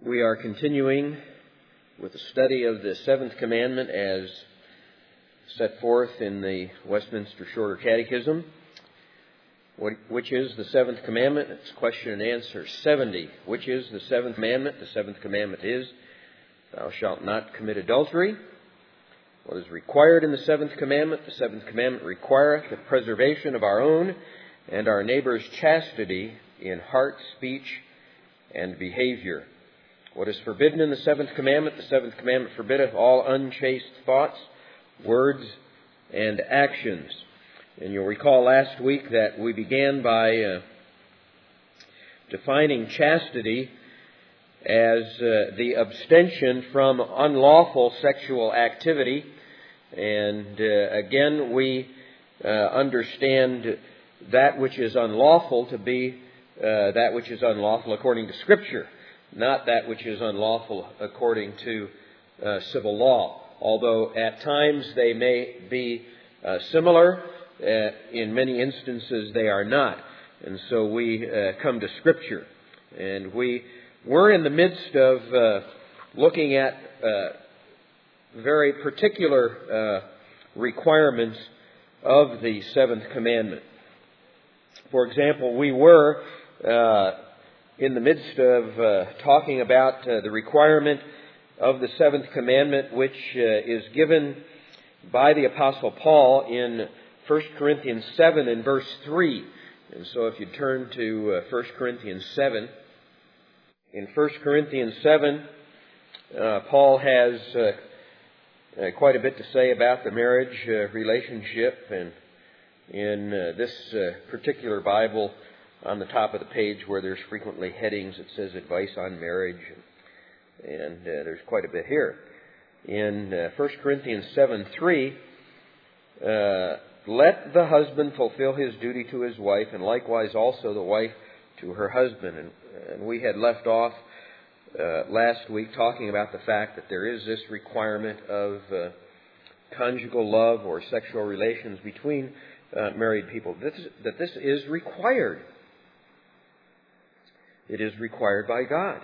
We are continuing with the study of the seventh commandment as set forth in the Westminster Shorter Catechism. Which is the seventh commandment? It's question and answer 70. Which is the seventh commandment? The seventh commandment is, thou shalt not commit adultery. What is required in the seventh commandment? The seventh commandment requireth the preservation of our own and our neighbor's chastity in heart, speech, and behavior. What is forbidden in the seventh commandment? The seventh commandment forbiddeth all unchaste thoughts, words, and actions. And you'll recall last week that we began by defining chastity as the abstention from unlawful sexual activity. And again, we understand that which is unlawful to be that which is unlawful according to Scripture, not that which is unlawful according to civil law. Although at times they may be similar, in many instances they are not. And so we come to Scripture. And we were in the midst of looking at very particular requirements of the seventh commandment. For example, we were in the midst of talking about the requirement of the seventh commandment, which is given by the Apostle Paul in 1 Corinthians 7 and verse 3. And so if you turn to 1 Corinthians 7, in 1 Corinthians 7, Paul has quite a bit to say about the marriage relationship. And in this particular Bible, on the top of the page where there's frequently headings, it says advice on marriage. And there's quite a bit here. In 1 Corinthians 7:3, let the husband fulfill his duty to his wife, and likewise also the wife to her husband. And we had left off last week talking about the fact that there is this requirement of conjugal love or sexual relations between married people. That this is required. It is required by God.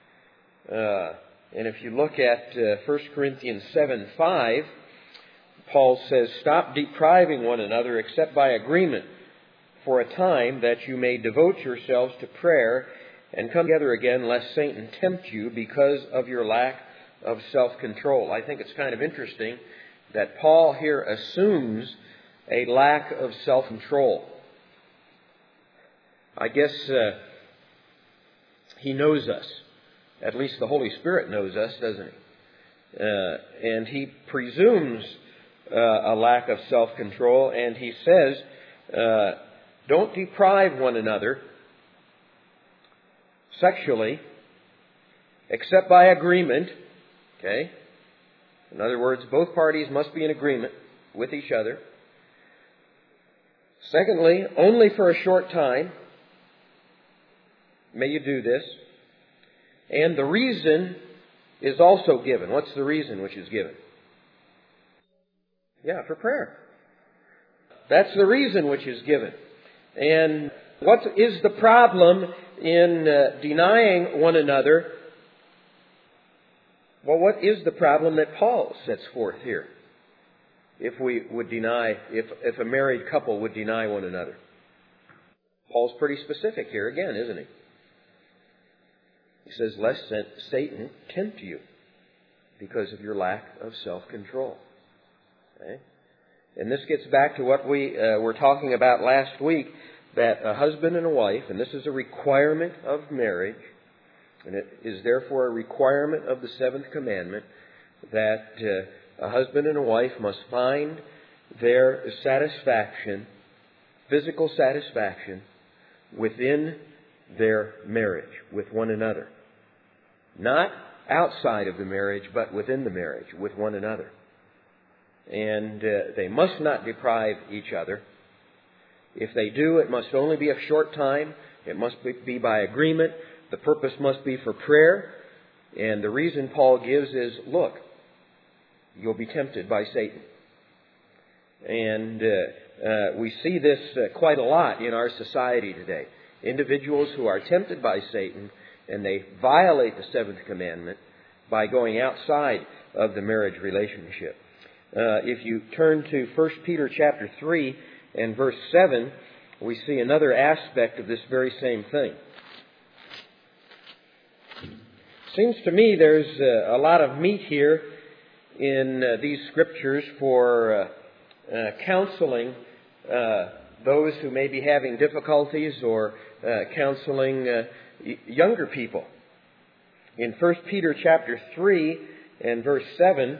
And if you look at 1 Corinthians 7:5, Paul says, stop depriving one another except by agreement for a time, that you may devote yourselves to prayer and come together again, lest Satan tempt you because of your lack of self-control. I think it's kind of interesting that Paul here assumes a lack of self-control. I guess he knows us. At least the Holy Spirit knows us, doesn't he? And he presumes a lack of self-control, and he says, don't deprive one another sexually except by agreement. Okay? In other words, both parties must be in agreement with each other. Secondly, only for a short time may you do this. And the reason is also given. What's the reason which is given? Yeah, for prayer. That's the reason which is given. And what is the problem in denying one another? Well, what is the problem that Paul sets forth here? If we would deny, if a married couple would deny one another. Paul's pretty specific here again, isn't he? He says, lest Satan tempt you because of your lack of self-control. Okay? And this gets back to what we were talking about last week, that a husband and a wife, and this is a requirement of marriage, and it is therefore a requirement of the seventh commandment, that a husband and a wife must find their satisfaction, physical satisfaction, within their marriage with one another. Not outside of the marriage, but within the marriage with one another. And they must not deprive each other. If they do, it must only be a short time. It must be by agreement. The purpose must be for prayer. And the reason Paul gives is, look, you'll be tempted by Satan. And we see this quite a lot in our society today. Individuals who are tempted by Satan And they violate the seventh commandment by going outside of the marriage relationship. If you turn to 1 Peter chapter 3 and verse 7, we see another aspect of this very same thing. Seems to me there's a lot of meat here in these scriptures for counseling those who may be having difficulties or counseling younger people. In 1 Peter chapter 3 and verse 7,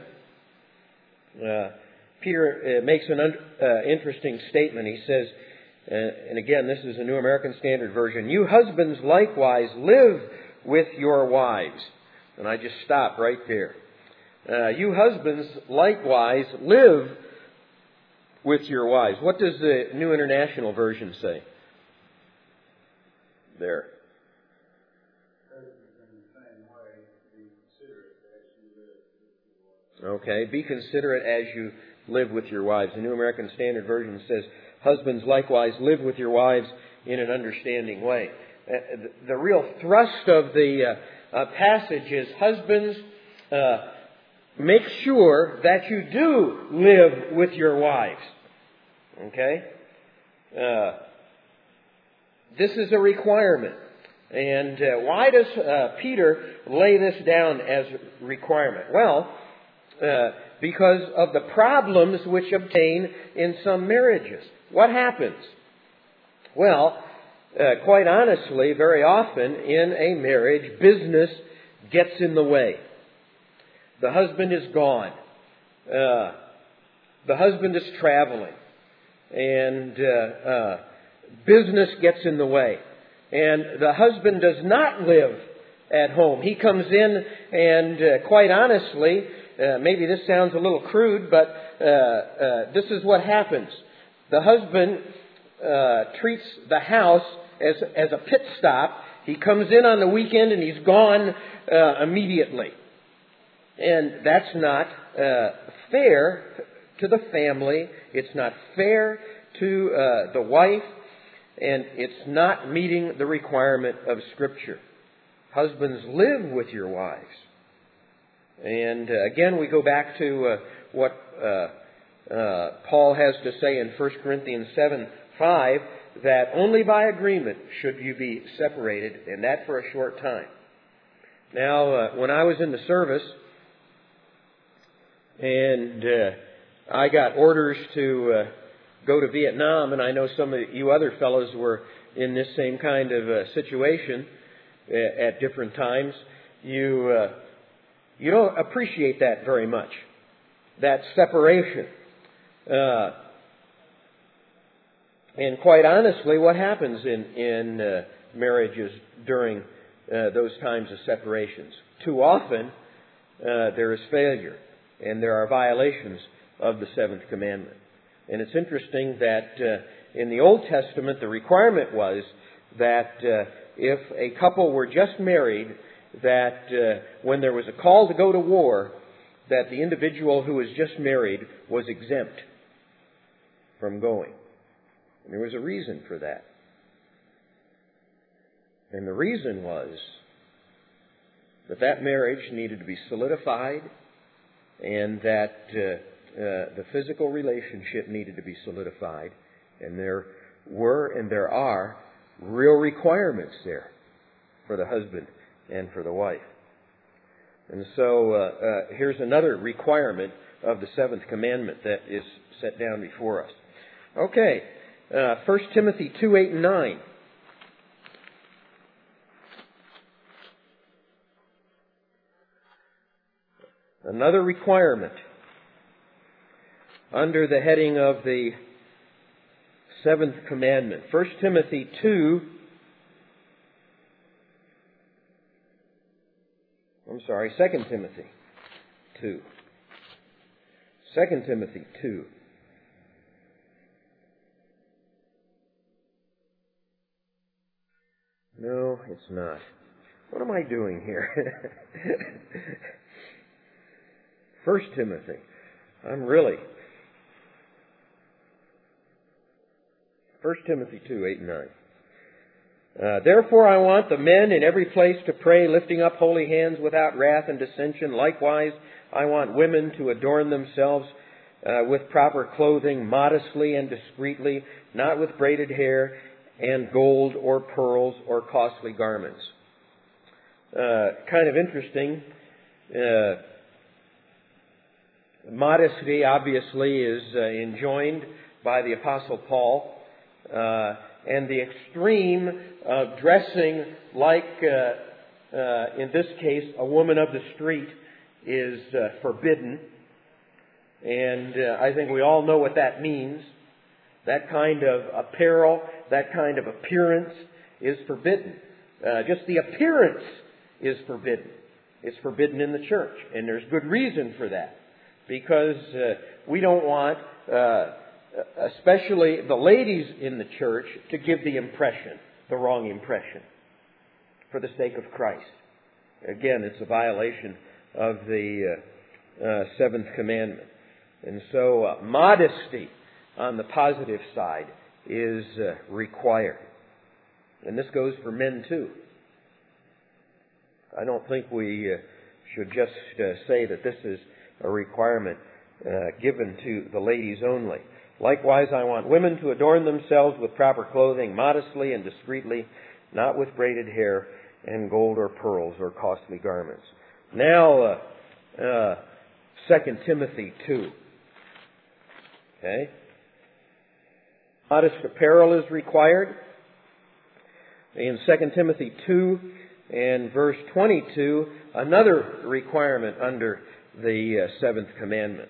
Peter makes an interesting statement. He says, and again, this is a New American Standard Version, "You husbands likewise live with your wives." And I just stop right there. You husbands likewise live with your wives. What does the New International Version say? There. Okay, be considerate as you live with your wives. The New American Standard Version says, "Husbands likewise live with your wives in an understanding way." The real thrust of the passage is, husbands, make sure that you do live with your wives. Okay? This is a requirement. And why does Peter lay this down as a requirement? Well, because of the problems which obtain in some marriages. What happens? Well, quite honestly, very often in a marriage, business gets in the way. The husband is gone. The husband is traveling. And business gets in the way. And the husband does not live at home. He comes in and quite honestly, maybe this sounds a little crude, but this is what happens. The husband treats the house as a pit stop. He comes in on the weekend and he's gone immediately. And that's not fair to the family. It's not fair to the wife. And it's not meeting the requirement of Scripture. Husbands, live with your wives. And again, we go back to what Paul has to say in 1 Corinthians 7:5, that only by agreement should you be separated, and that for a short time. Now, when I was in the service, and I got orders to go to Vietnam, and I know some of you other fellows were in this same kind of situation at different times, you don't appreciate that very much, that separation. And quite honestly, what happens in marriages during those times of separations? Too often, there is failure, and there are violations of the seventh commandment. And it's interesting that in the Old Testament, the requirement was that if a couple were just married, that when there was a call to go to war, that the individual who was just married was exempt from going. And there was a reason for that. And the reason was that marriage needed to be solidified, and that the physical relationship needed to be solidified. And there were and there are real requirements there for the husband and for the wife. And so here's another requirement of the seventh commandment that is set down before us. Okay, 1 Timothy 2:8 and 9. Another requirement under the heading of the seventh commandment. 1 Timothy 2. I'm sorry, 2 Timothy 2. 2 Timothy 2. No, it's not. What am I doing here? 1 Timothy. I'm really... 1 Timothy 2:8 and 9. Therefore I want the men in every place to pray, lifting up holy hands without wrath and dissension. Likewise, I want women to adorn themselves with proper clothing, modestly and discreetly, not with braided hair and gold or pearls or costly garments. Kind of interesting. Modesty, obviously, is enjoined by the Apostle Paul. And the extreme of dressing like, in this case, a woman of the street is forbidden. And I think we all know what that means. That kind of apparel, that kind of appearance is forbidden. Just the appearance is forbidden. It's forbidden in the church. And there's good reason for that. Because we don't want, especially the ladies in the church, to give the impression, the wrong impression, for the sake of Christ. Again, it's a violation of the seventh commandment. And so modesty on the positive side is required. And this goes for men too. I don't think we should just say that this is a requirement given to the ladies only. Likewise, I want women to adorn themselves with proper clothing, modestly and discreetly, not with braided hair and gold or pearls or costly garments. Now, 2 Timothy 2. Okay? Modest apparel is required. In 2 Timothy 2 and verse 22, another requirement under the seventh commandment.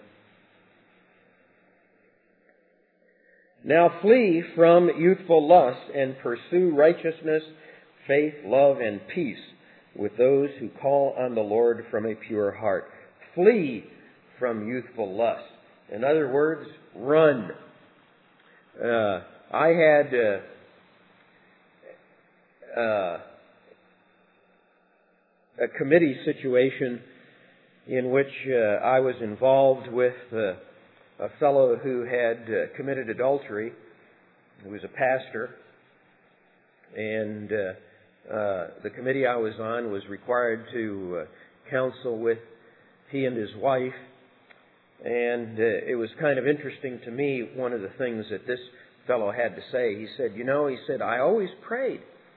Now flee from youthful lusts and pursue righteousness, faith, love, and peace with those who call on the Lord from a pure heart. Flee from youthful lusts. In other words, run. I had a committee situation in which I was involved with a fellow who had committed adultery, who was a pastor, and the committee I was on was required to counsel with he and his wife, and it was kind of interesting to me, one of the things that this fellow had to say. He said, I always prayed,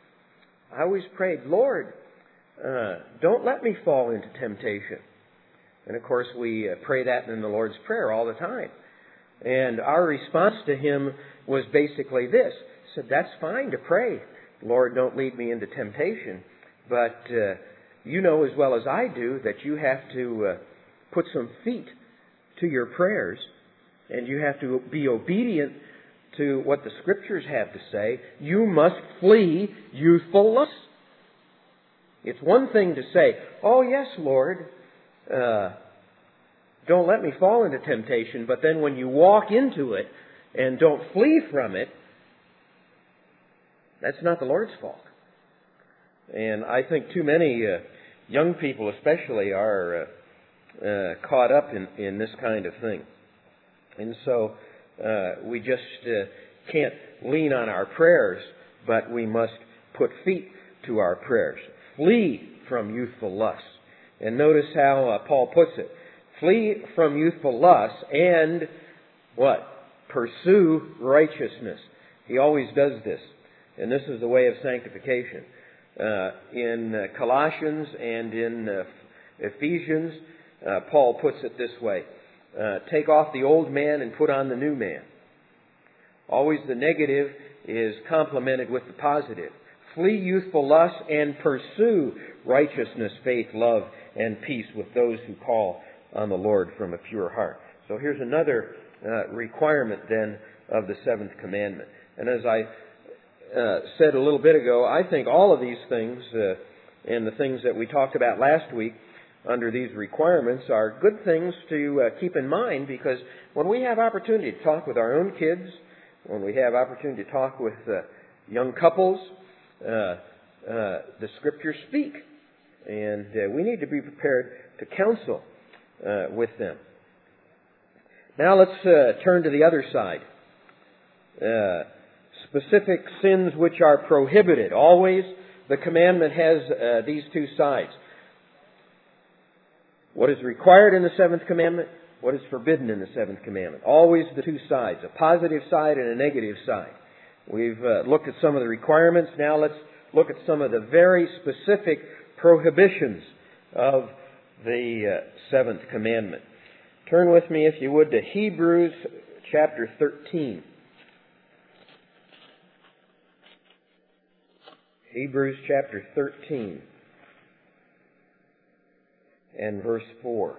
Lord, don't let me fall into temptation. And of course, we pray that in the Lord's Prayer all the time. And our response to him was basically this. He said, that's fine to pray, Lord, don't lead me into temptation. But you know as well as I do that you have to put some feet to your prayers. And you have to be obedient to what the Scriptures have to say. You must flee youthful lusts. It's one thing to say, oh yes, Lord, don't let me fall into temptation, but then when you walk into it and don't flee from it, that's not the Lord's fault. And I think too many young people especially are caught up in this kind of thing. And so we just can't lean on our prayers, but we must put feet to our prayers. Flee from youthful lusts. And notice how Paul puts it. Flee from youthful lusts and what? Pursue righteousness. He always does this. And this is the way of sanctification. In Colossians and in Ephesians, Paul puts it this way. Take off the old man and put on the new man. Always the negative is complemented with the positive. Flee youthful lusts and pursue righteousness, faith, love, and peace with those who call on the Lord from a pure heart. So here's another requirement then of the seventh commandment. And as I said a little bit ago, I think all of these things and the things that we talked about last week under these requirements are good things to keep in mind, because when we have opportunity to talk with our own kids, when we have opportunity to talk with young couples, the Scriptures speak. And we need to be prepared to counsel with them. Now let's turn to the other side. specific sins which are prohibited. Always the commandment has these two sides. What is required in the seventh commandment? What is forbidden in the seventh commandment? Always the two sides, a positive side and a negative side. We've looked at some of the requirements. Now let's look at some of the very specific prohibitions of the seventh commandment. Turn with me, if you would, to Hebrews chapter 13. Hebrews chapter 13 and verse 4.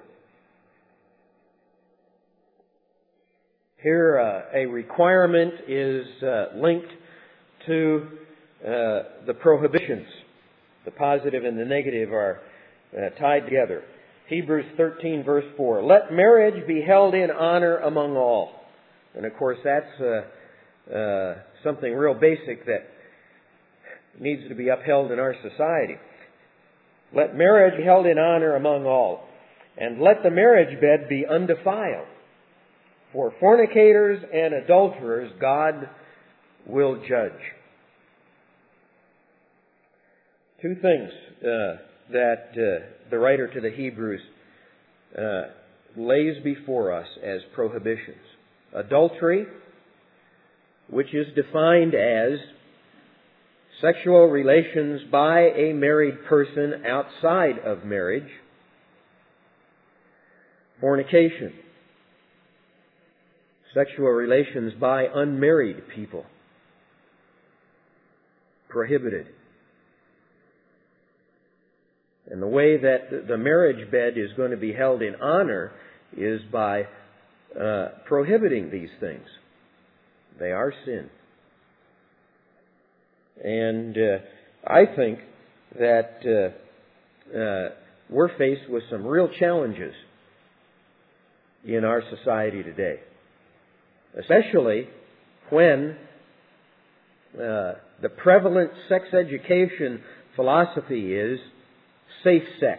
Here a requirement is linked to the prohibitions. The positive and the negative are tied together. Hebrews 13 verse 4. Let marriage be held in honor among all. And of course that's something real basic that needs to be upheld in our society. Let marriage be held in honor among all. And let the marriage bed be undefiled. For fornicators and adulterers God will judge. Two things that the writer to the Hebrews lays before us as prohibitions. Adultery, which is defined as sexual relations by a married person outside of marriage. Fornication, sexual relations by unmarried people, prohibited. And the way that the marriage bed is going to be held in honor is by prohibiting these things. They are sin. And I think that we're faced with some real challenges in our society today. Especially when the prevalent sex education philosophy is safe sex.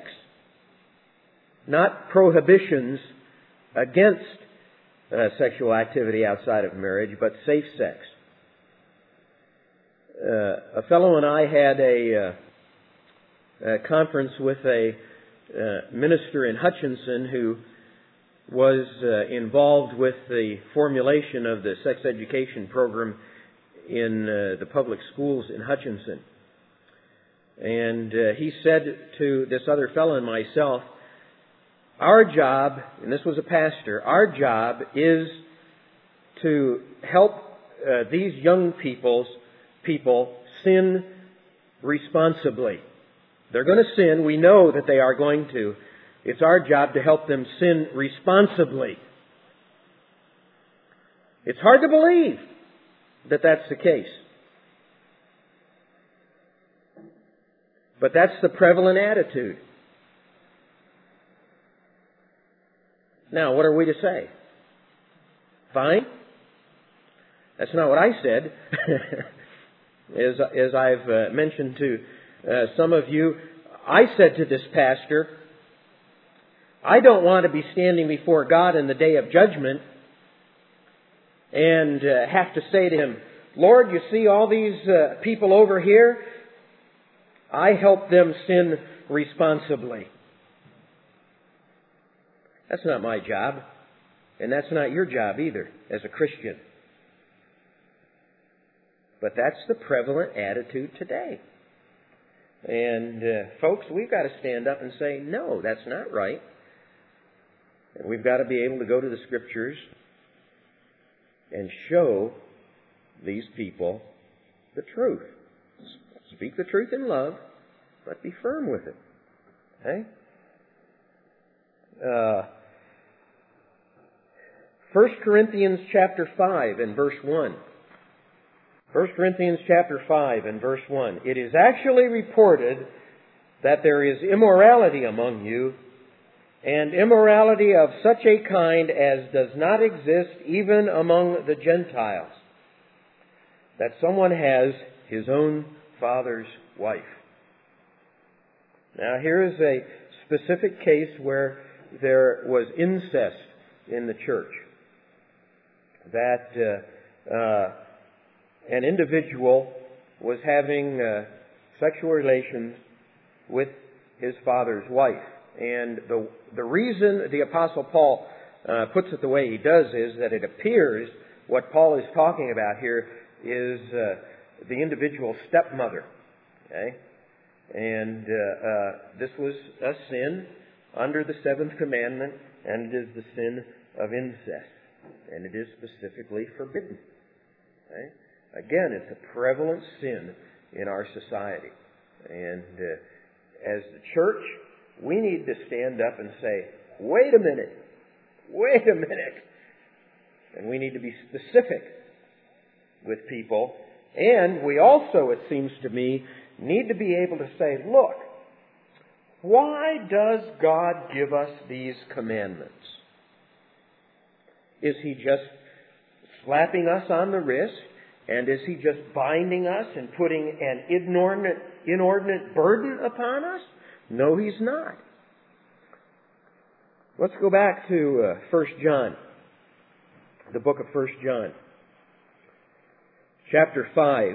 Not prohibitions against sexual activity outside of marriage, but safe sex. A fellow and I had a conference with a minister in Hutchinson who was involved with the formulation of the sex education program in the public schools in Hutchinson. And he said to this other fellow and myself, our job, and this was a pastor, our job is to help these young people sin responsibly. They're going to sin. We know that they are going to. It's our job to help them sin responsibly. It's hard to believe that that's the case. But that's the prevalent attitude. Now, what are we to say? Fine? That's not what I said. As I've mentioned to some of you, I said to this pastor, I don't want to be standing before God in the day of judgment and have to say to Him, Lord, you see all these people over here? I help them sin responsibly. That's not my job. And that's not your job either as a Christian. But that's the prevalent attitude today. And folks, we've got to stand up and say, no, that's not right. And we've got to be able to go to the Scriptures and show these people the truth. Speak the truth in love, but be firm with it. Okay? 1 Corinthians chapter 5 and verse 1. 1 Corinthians chapter 5 and verse 1. It is actually reported that there is immorality among you, and immorality of such a kind as does not exist even among the Gentiles, that someone has his own father's wife. Now here is a specific case where there was incest in the church. That an individual was having sexual relations with his father's wife. And the reason the Apostle Paul puts it the way he does is that it appears what Paul is talking about here is the individual's stepmother. Okay? And this was a sin under the seventh commandment, and it is the sin of incest. And it is specifically forbidden. Okay? Again, it's a prevalent sin in our society. And as the church, we need to stand up and say, wait a minute. And we need to be specific with people. And we also, it seems to me, need to be able to say, look, why does God give us these commandments? Is He just slapping us on the wrist? And is He just binding us and putting an inordinate burden upon us? No, He's not. Let's go back to 1 John, the book of 1 John, chapter 5,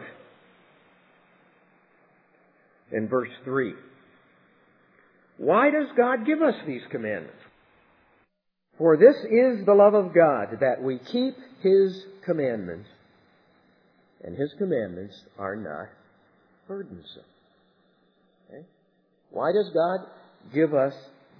and verse 3. Why does God give us these commandments? For this is the love of God, that we keep His commandments, and His commandments are not burdensome. Okay? Why does God give us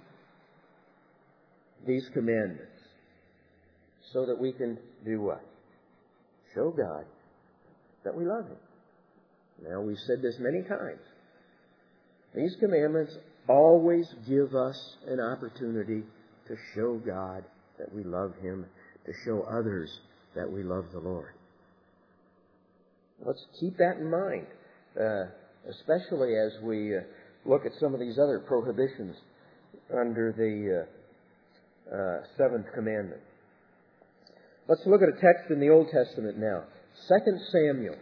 these commandments? So that we can do what? Show God that we love Him. Now, we've said this many times. These commandments always give us an opportunity to show God that we love Him, to show others that we love the Lord. Let's keep that in mind, especially as we look at some of these other prohibitions under the seventh commandment. Let's look at a text in the Old Testament now. 2 Samuel.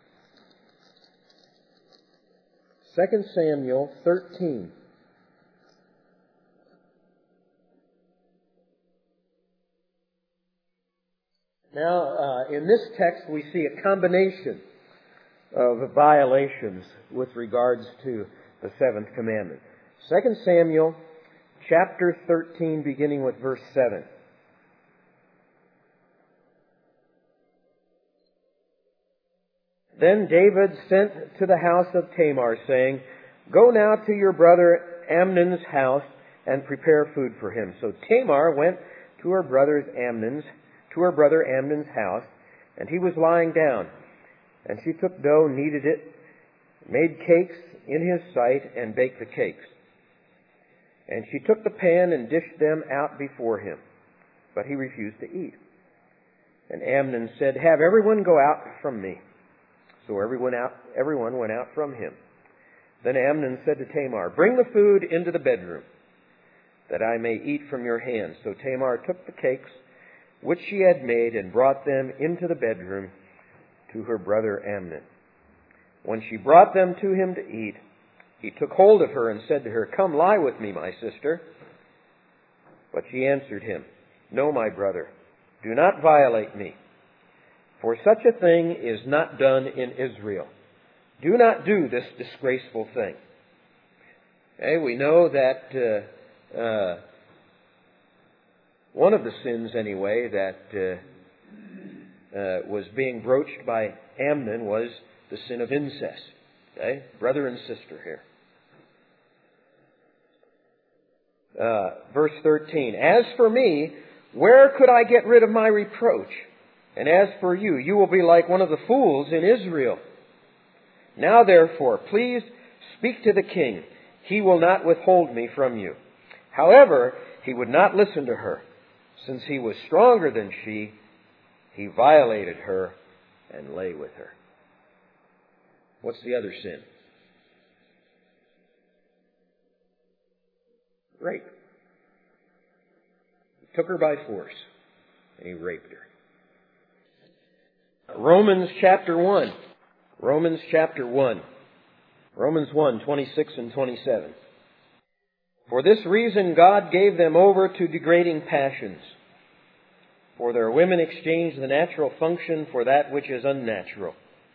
2 Samuel 13. Now, in this text we see a combination of violations with regards to the seventh commandment. 2 Samuel chapter 13, beginning with verse 7. Then David sent to the house of Tamar, saying, Go now to your brother Amnon's house and prepare food for him. So Tamar went to her brother Amnon's house, and he was lying down. And she took dough, kneaded it, made cakes in his sight, and baked the cakes. And she took the pan and dished them out before him, but he refused to eat. And Amnon said, Have everyone go out from me. So everyone went out from him. Then Amnon said to Tamar, Bring the food into the bedroom, that I may eat from your hand. So Tamar took the cakes which she had made and brought them into the bedroom to her brother Amnon. When she brought them to him to eat, he took hold of her and said to her, Come lie with me, my sister. But she answered him, No, my brother, do not violate me. For such a thing is not done in Israel. Do not do this disgraceful thing. Okay, we know that one of the sins, anyway, that was being broached by Amnon was the sin of incest. Okay? Brother and sister here. Verse 13. As for me, where could I get rid of my reproach? And as for you, you will be like one of the fools in Israel. Now therefore, please speak to the king. He will not withhold me from you. However, he would not listen to her. Since he was stronger than she, he violated her and lay with her. What's the other sin? Rape. He took her by force and he raped her. Romans chapter 1. Romans chapter 1. Romans 1, 26 and 27. For this reason God gave them over to degrading passions. For their women exchanged the natural function for that which is unnatural.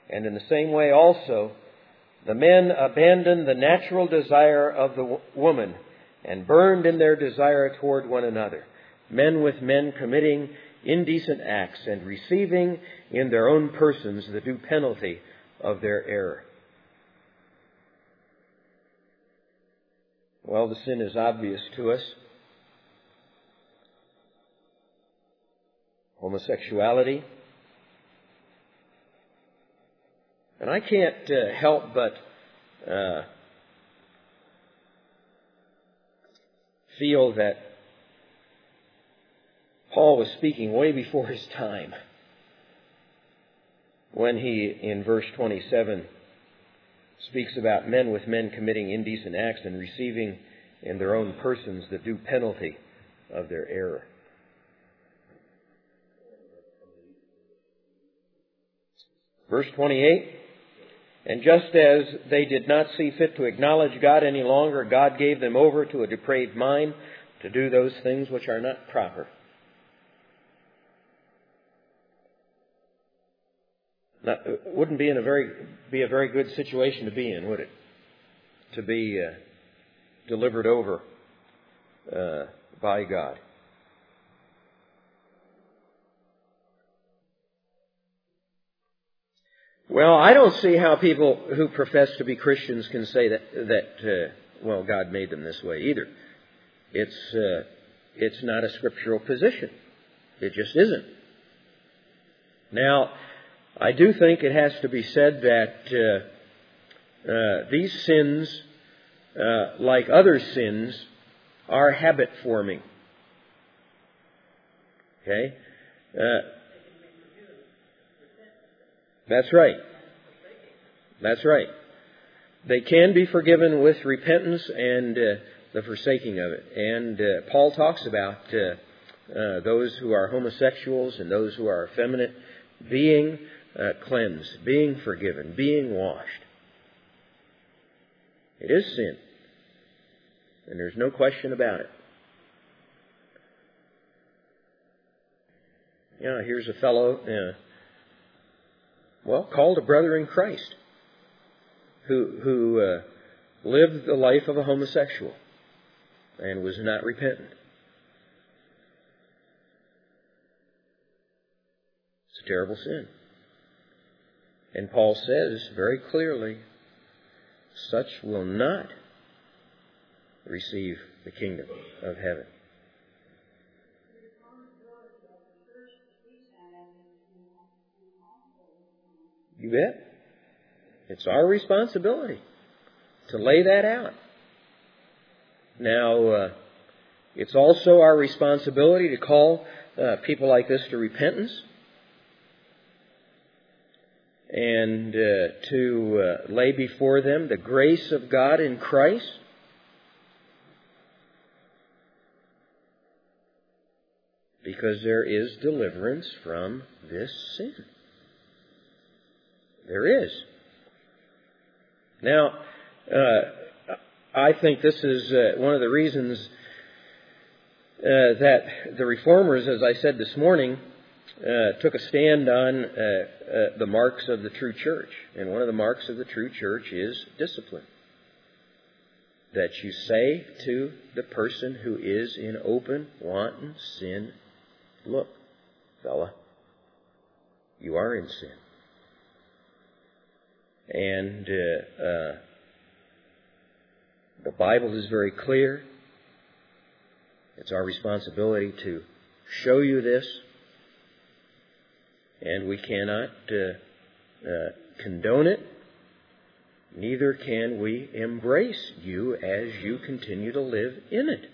And in the same way also, the men abandoned the natural desire of the woman and burned in their desire toward one another, men with men committing indecent acts and receiving in their own persons the due penalty of their error. Well, the sin is obvious to us. Homosexuality. And I can't help but feel that Paul was speaking way before his time when he, in verse 27, speaks about men with men committing indecent acts and receiving in their own persons the due penalty of their error. Verse 28, and just as they did not see fit to acknowledge God any longer, God gave them over to a depraved mind to do those things which are not proper. Wouldn't be a very good situation to be in, would it? To be delivered over by God. Well, I don't see how people who profess to be Christians can say that God made them this way either. It's not a scriptural position. It just isn't. Now, I do think it has to be said that these sins, like other sins, are habit forming. Okay? That's right. That's right. They can be forgiven with repentance and the forsaking of it. And Paul talks about those who are homosexuals and those who are effeminate being cleansed, being forgiven, being washed. It is sin. And there's no question about it. Here's a fellow, called a brother in Christ, who lived the life of a homosexual and was not repentant. It's a terrible sin. And Paul says very clearly, such will not receive the kingdom of heaven. You bet. It's our responsibility to lay that out. Now, it's also our responsibility to call people like this to repentance and to lay before them the grace of God in Christ. Because there is deliverance from this sin. There is. Now, I think this is one of the reasons that the Reformers, as I said this morning, took a stand on the marks of the true church. And one of the marks of the true church is discipline. That you say to the person who is in open, wanton sin, look, fella, you are in sin. And the Bible is very clear. It's our responsibility to show you this. And we cannot condone it. Neither can we embrace you as you continue to live in it.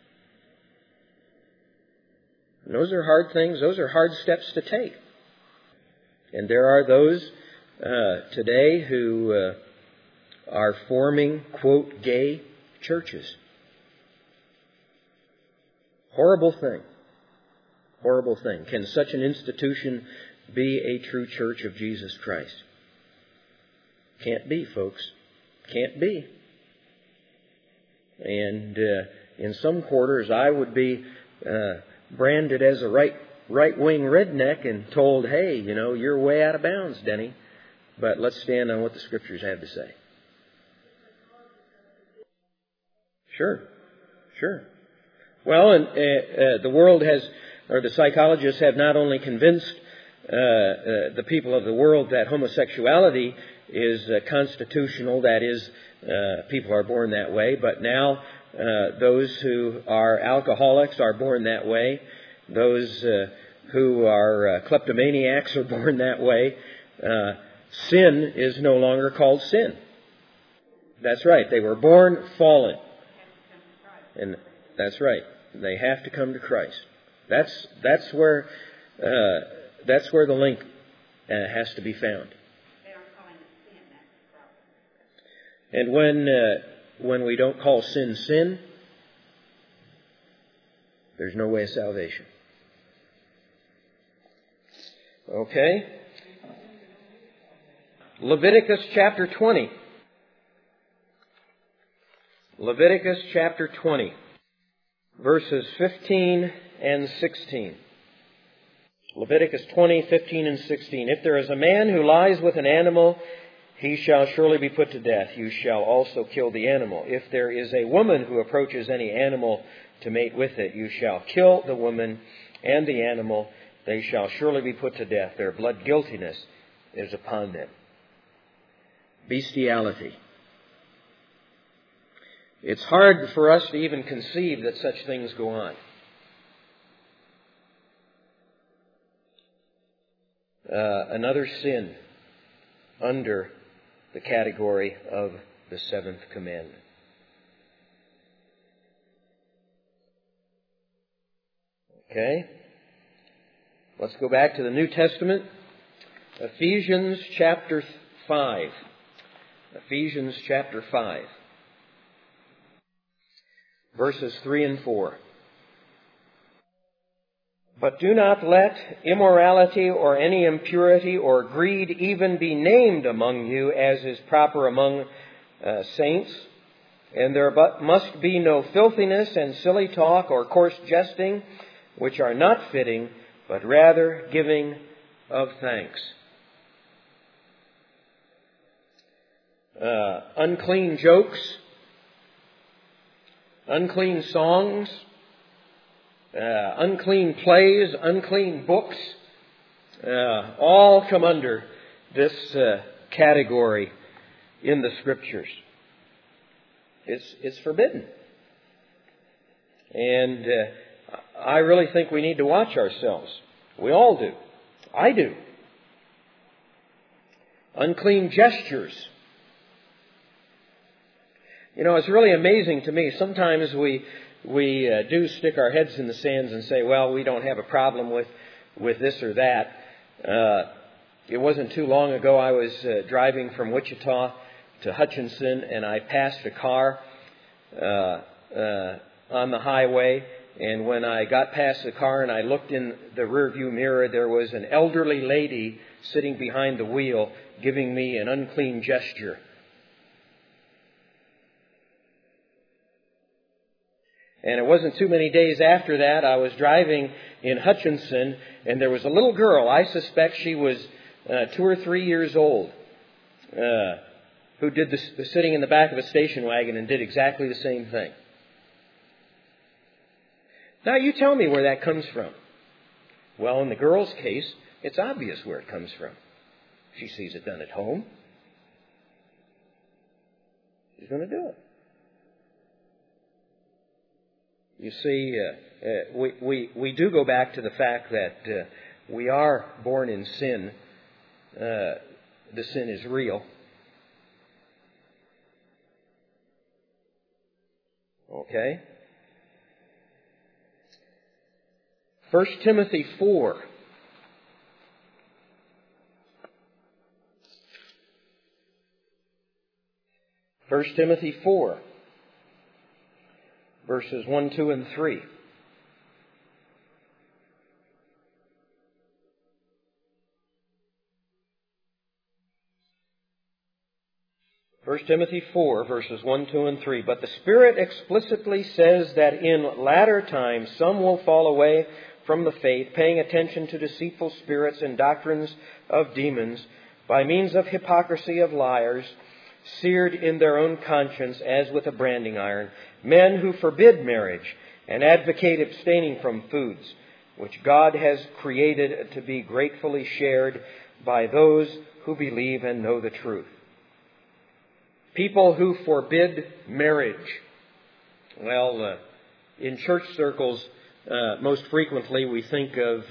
And those are hard things. Those are hard steps to take. And there are those today who are forming, quote, gay churches. Horrible thing. Horrible thing. Can such an institution be a true church of Jesus Christ? Can't be, folks. Can't be. And in some quarters, I would be branded as a right-wing redneck and told, hey, you're way out of bounds, Denny. But let's stand on what the Scriptures have to say. Sure. Well, and the world has, or the psychologists have not only convinced the people of the world that homosexuality is constitutional, that is, people are born that way, but now those who are alcoholics are born that way. Those who are kleptomaniacs are born that way. Sin is no longer called sin. That's right. They were born fallen. And that's right. They have to come to Christ. That's where the link has to be found. And when we don't call sin sin, there's no way of salvation. Okay? Leviticus chapter 20. Leviticus chapter 20, verses 15 and 16. Leviticus 20, 15 and 16. If there is a man who lies with an animal, he shall surely be put to death. You shall also kill the animal. If there is a woman who approaches any animal to mate with it, you shall kill the woman and the animal. They shall surely be put to death. Their blood guiltiness is upon them. Bestiality. It's hard for us to even conceive that such things go on. Another sin under the category of the seventh commandment. Okay? Let's go back to the New Testament. Ephesians chapter 5. Ephesians chapter 5. Verses 3 and 4. But do not let immorality or any impurity or greed even be named among you as is proper among saints. And there must be no filthiness and silly talk or coarse jesting, which are not fitting, but rather giving of thanks. Unclean jokes, unclean songs, unclean plays, unclean books, all come under this category in the Scriptures. It's forbidden. And I really think we need to watch ourselves. We all do. I do. Unclean gestures. You know, it's really amazing to me. Sometimes we do stick our heads in the sands and say, well, we don't have a problem with this or that. It wasn't too long ago I was driving from Wichita to Hutchinson, and I passed a car on the highway. And when I got past the car and I looked in the rearview mirror, there was an elderly lady sitting behind the wheel giving me an unclean gesture. And it wasn't too many days after that, I was driving in Hutchinson, and there was a little girl, I suspect she was 2 or 3 years old, who was sitting in the back of a station wagon and did exactly the same thing. Now you tell me where that comes from. Well, in the girl's case, it's obvious where it comes from. She sees it done at home. She's going to do it. You see, we do go back to the fact that we are born in sin. The sin is real. Okay? 1 Timothy 4. 1 Timothy 4. Verses 1, 2, and 3. First Timothy 4, verses 1, 2, and 3. But the Spirit explicitly says that in latter times some will fall away from the faith, paying attention to deceitful spirits and doctrines of demons, by means of hypocrisy of liars, seared in their own conscience as with a branding iron, men who forbid marriage and advocate abstaining from foods, which God has created to be gratefully shared by those who believe and know the truth. People who forbid marriage. Well, in church circles, most frequently we think of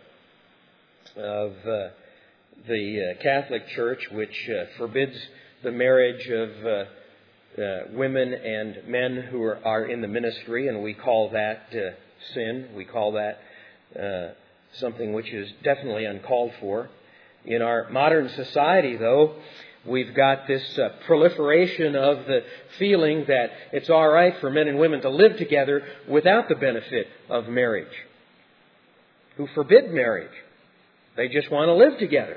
the Catholic Church, which forbids the marriage of women and men who are in the ministry, and we call that sin. We call that something which is definitely uncalled for. In our modern society, though, we've got this proliferation of the feeling that it's all right for men and women to live together without the benefit of marriage. Who forbid marriage. They just want to live together.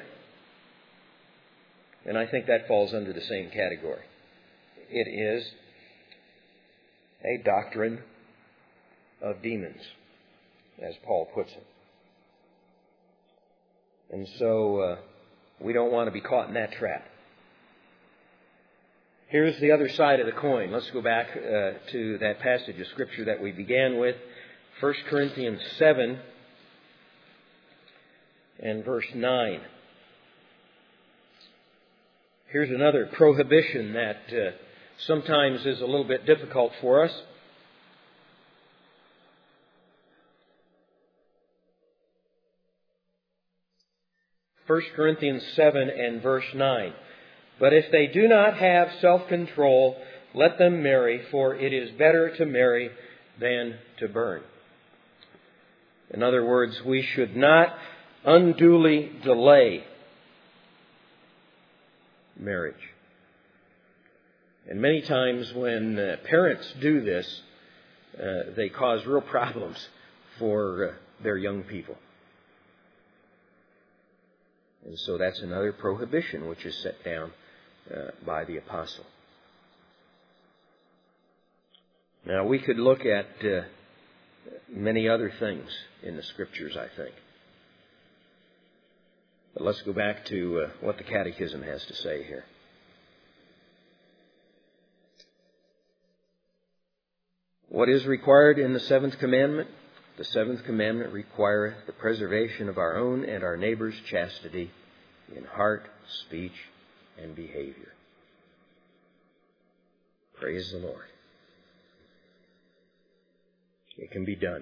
And I think that falls under the same category. It is a doctrine of demons, as Paul puts it. And so we don't want to be caught in that trap. Here's the other side of the coin. Let's go back to that passage of Scripture that we began with, 1 Corinthians 7 and verse 9. Here's another prohibition that sometimes is a little bit difficult for us. First Corinthians 7 and verse 9. But if they do not have self-control, let them marry, for it is better to marry than to burn. In other words, we should not unduly delay marriage. And many times when parents do this, they cause real problems for their young people. And so that's another prohibition which is set down by the apostle. Now we could look at many other things in the Scriptures, I think. But let's go back to what the Catechism has to say here. What is required in the seventh commandment? The seventh commandment requireth the preservation of our own and our neighbor's chastity in heart, speech, and behavior. Praise the Lord. It can be done.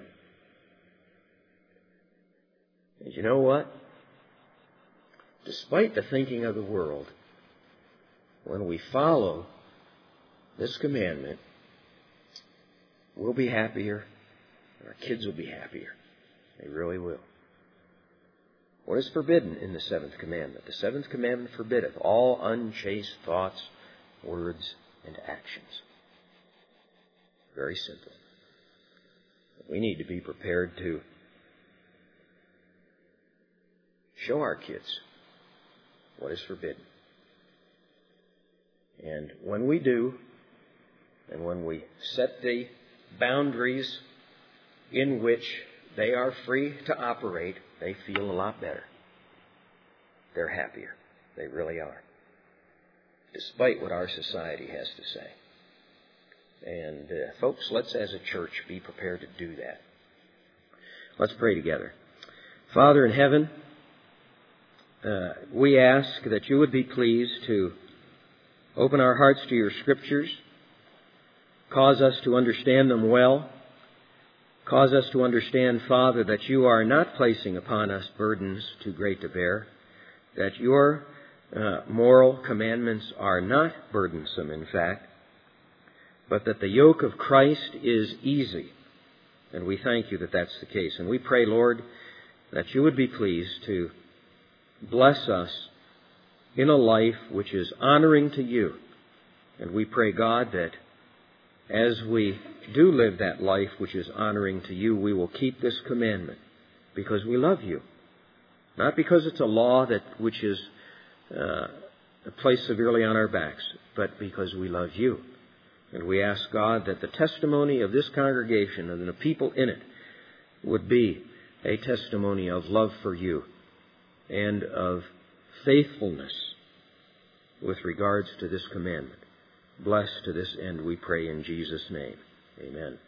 And you know what? Despite the thinking of the world, when we follow this commandment, we'll be happier. Our kids will be happier. They really will. What is forbidden in the seventh commandment? The seventh commandment forbiddeth all unchaste thoughts, words, and actions. Very simple. We need to be prepared to show our kids what is forbidden. And when we do, and when we set the boundaries in which they are free to operate, they feel a lot better. They're happier. They really are. Despite what our society has to say. And folks, let's as a church be prepared to do that. Let's pray together. Father in heaven, we ask that you would be pleased to open our hearts to your Scriptures, cause us to understand them well, cause us to understand, Father, that you are not placing upon us burdens too great to bear, that your moral commandments are not burdensome, in fact, but that the yoke of Christ is easy. And we thank you that that's the case. And we pray, Lord, that you would be pleased to bless us in a life which is honoring to you. And we pray, God, that as we do live that life which is honoring to you, we will keep this commandment because we love you. Not because it's a law which is placed severely on our backs, but because we love you. And we ask, God, that the testimony of this congregation and the people in it would be a testimony of love for you and of faithfulness with regards to this commandment. Bless to this end, we pray in Jesus' name. Amen.